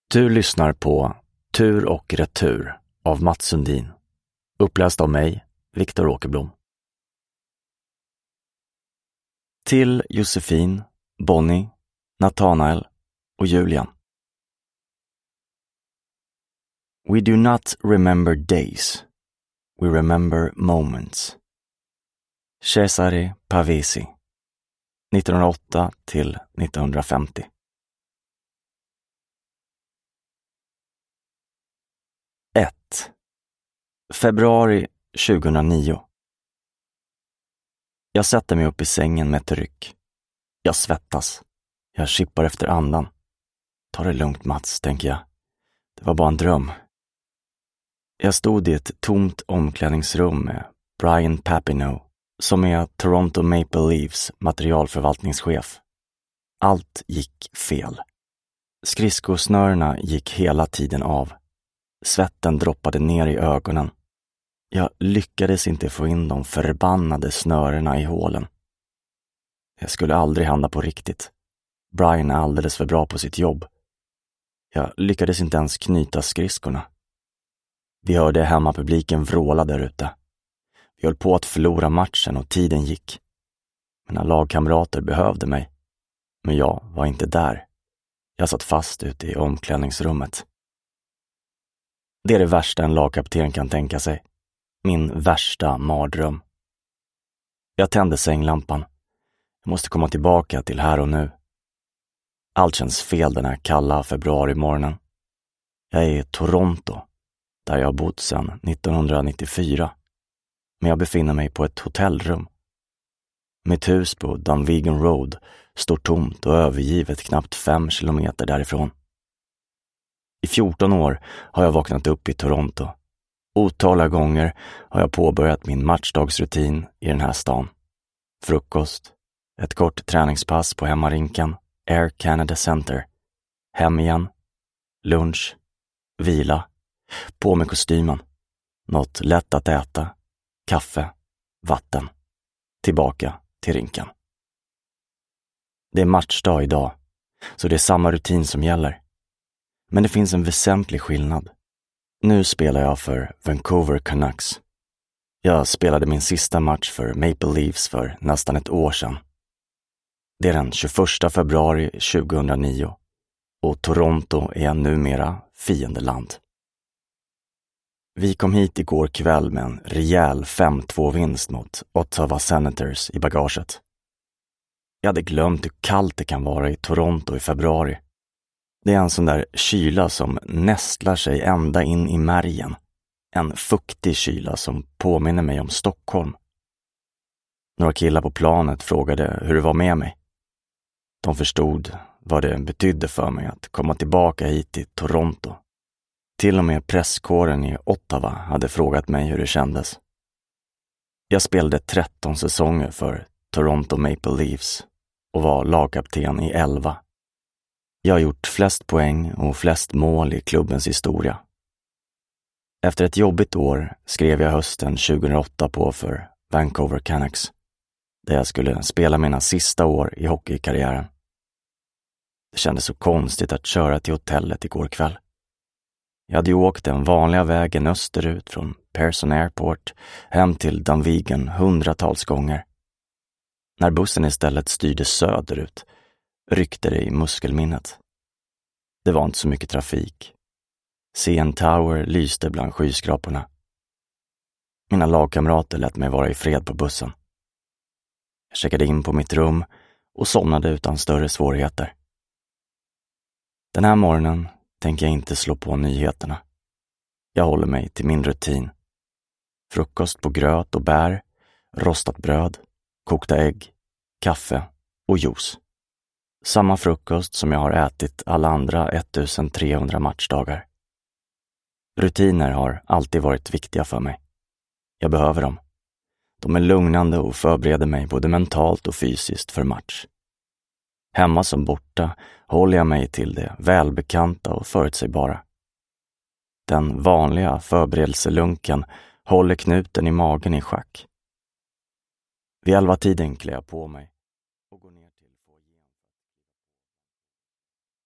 Du lyssnar på Tur och retur av Mats Sundin. Uppläst av mig, Viktor Åkerblom. Till Josefin, Bonnie, Nathanael och Julian. We do not remember days. We remember moments. Cesare Pavesi, 1908 till 1950. Februari 2009. Jag sätter mig upp i sängen med ett ryck. Jag svettas. Jag kippar efter andan. Ta det lugnt, Mats, tänker jag. Det var bara en dröm. Jag stod i ett tomt omklädningsrum med Brian Papineau, som är Toronto Maple Leafs materialförvaltningschef. Allt gick fel. Skridskosnörena gick hela tiden av. Svetten droppade ner i ögonen. Jag lyckades inte få in de förbannade snörena i hålen. Jag skulle aldrig handla på riktigt. Brian är alldeles för bra på sitt jobb. Jag lyckades inte ens knyta skridskorna. Vi hörde hemmapubliken vråla där ute. Vi höll på att förlora matchen och tiden gick. Mina lagkamrater behövde mig. Men jag var inte där. Jag satt fast ute i omklädningsrummet. Det är det värsta en lagkapten kan tänka sig. Min värsta mardröm. Jag tände sänglampan. Jag måste komma tillbaka till här och nu. Allt känns fel den här kalla februarimorgonen. Jag är i Toronto, där jag har bott sedan 1994. Men jag befinner mig på ett hotellrum. Mitt hus på Dunvegan Road står tomt och övergivet knappt 5 kilometer därifrån. I 14 år har jag vaknat upp i Toronto. Otaliga gånger har jag påbörjat min matchdagsrutin i den här stan. Frukost, ett kort träningspass på hemmarinken, Air Canada Center. Hem igen, lunch, vila, på med kostymen, något lätt att äta, kaffe, vatten, tillbaka till rinken. Det är matchdag idag, så det är samma rutin som gäller. Men det finns en väsentlig skillnad. Nu spelar jag för Vancouver Canucks. Jag spelade min sista match för Maple Leafs för nästan ett år sedan. Det är den 21 februari 2009 och Toronto är numera fiendeland. Vi kom hit igår kväll med en rejäl 5-2-vinst mot Ottawa Senators i bagaget. Jag hade glömt hur kallt det kan vara i Toronto i februari. Det är en sån där kyla som nästlar sig ända in i märgen. En fuktig kyla som påminner mig om Stockholm. Några killar på planet frågade hur det var med mig. De förstod vad det betydde för mig att komma tillbaka hit till Toronto. Till och med presskåren i Ottawa hade frågat mig hur det kändes. Jag spelade 13 säsonger för Toronto Maple Leafs och var lagkapten i 11. Jag har gjort flest poäng och flest mål i klubbens historia. Efter ett jobbigt år skrev jag hösten 2008 på för Vancouver Canucks, där jag skulle spela mina sista år i hockeykarriären. Det kändes så konstigt att köra till hotellet igår kväll. Jag hade ju åkt den vanliga vägen österut från Pearson Airport hem till Dunvegan hundratals gånger. När bussen istället styrde söderut ryckte det i muskelminnet. Det var inte så mycket trafik. CN Tower lyste bland skyskraporna. Mina lagkamrater lät mig vara i fred på bussen. Jag checkade in på mitt rum och somnade utan större svårigheter. Den här morgonen tänker jag inte slå på nyheterna. Jag håller mig till min rutin. Frukost på gröt och bär, rostat bröd, kokta ägg, kaffe och juice. Samma frukost som jag har ätit alla andra 1300 matchdagar. Rutiner har alltid varit viktiga för mig. Jag behöver dem. De är lugnande och förbereder mig både mentalt och fysiskt för match. Hemma som borta håller jag mig till det välbekanta och förutsägbara. Den vanliga förberedelselunken håller knuten i magen i schack. Vid 11-tiden klär jag på mig.